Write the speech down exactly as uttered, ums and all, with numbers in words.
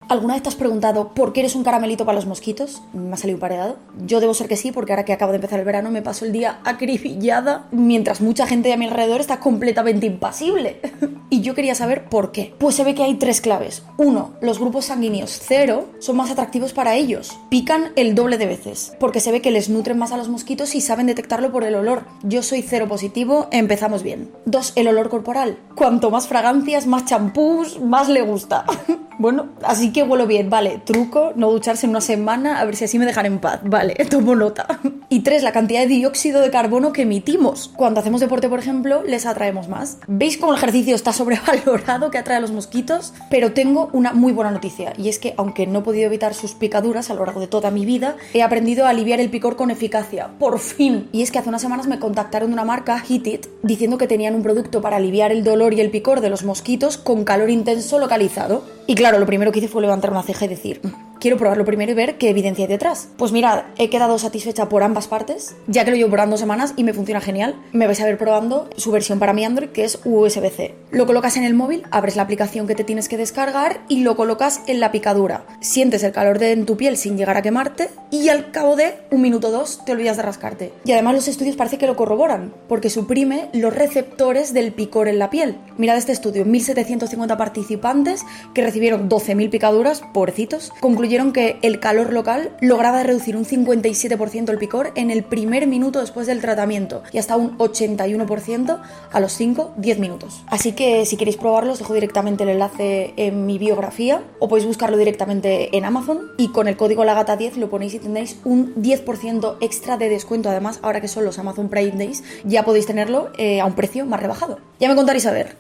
¿Alguna vez te has preguntado por qué eres un caramelito para los mosquitos? Me ha salido emparedado. Yo debo ser que sí, porque ahora que acabo de empezar el verano me paso el día acribillada, mientras mucha gente a mi alrededor está completamente impasible. Y yo quería saber por qué. Pues se ve que hay tres claves. Uno, los grupos sanguíneos cero son más atractivos para ellos. Pican el doble de veces, porque se ve que les nutren más a los mosquitos y saben detectarlo por el olor. Yo soy cero positivo, empezamos bien. Dos, el olor corporal. Cuanto más fragancias, más champús, más le gusta. Bueno, así que huelo bien, vale. Truco, no ducharse en una semana, a ver si así me dejan en paz. Vale, tomo nota. Y tres, la cantidad de dióxido de carbono que emitimos. Cuando hacemos deporte, por ejemplo, les atraemos más. ¿Veis cómo el ejercicio está sobrevalorado, que atrae a los mosquitos? Pero tengo una muy buena noticia, y es que, aunque no he podido evitar sus picaduras a lo largo de toda mi vida, he aprendido a aliviar el picor con eficacia. ¡Por fin! Y es que hace unas semanas me contactaron de una marca, Hit It, diciendo que tenían un producto para aliviar el dolor y el picor de los mosquitos con calor intenso localizado. Y claro, lo primero que hice fue levantar una ceja y decir, quiero probarlo primero y ver qué evidencia hay detrás. Pues mirad, he quedado satisfecha por ambas partes, ya que lo llevo probando semanas y me funciona genial. Me vais a ver probando su versión para mi Android, que es U S B C. Lo colocas en el móvil, abres la aplicación que te tienes que descargar y lo colocas en la picadura. Sientes el calor de en tu piel sin llegar a quemarte y al cabo de un minuto o dos te olvidas de rascarte. Y además los estudios parece que lo corroboran, porque suprime los receptores del picor en la piel. Mirad este estudio, mil setecientos cincuenta participantes que recibieron doce mil picaduras, pobrecitos, concluyeron que el calor local lograba reducir un cincuenta y siete por ciento el picor en el primer minuto después del tratamiento y hasta un ochenta y uno por ciento a los cinco a diez minutos. Así que si queréis probarlo os dejo directamente el enlace en mi biografía o podéis buscarlo directamente en Amazon y con el código lagata diez lo ponéis y tendréis un diez por ciento extra de descuento. Además, ahora que son los Amazon Prime Days ya podéis tenerlo eh, a un precio más rebajado. Ya me contaréis a ver.